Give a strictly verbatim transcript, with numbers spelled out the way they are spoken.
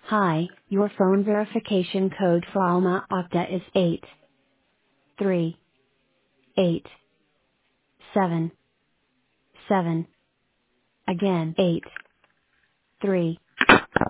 Hi, your phone verification code for Alma Okta is eight three eight seven seven. Again, eight three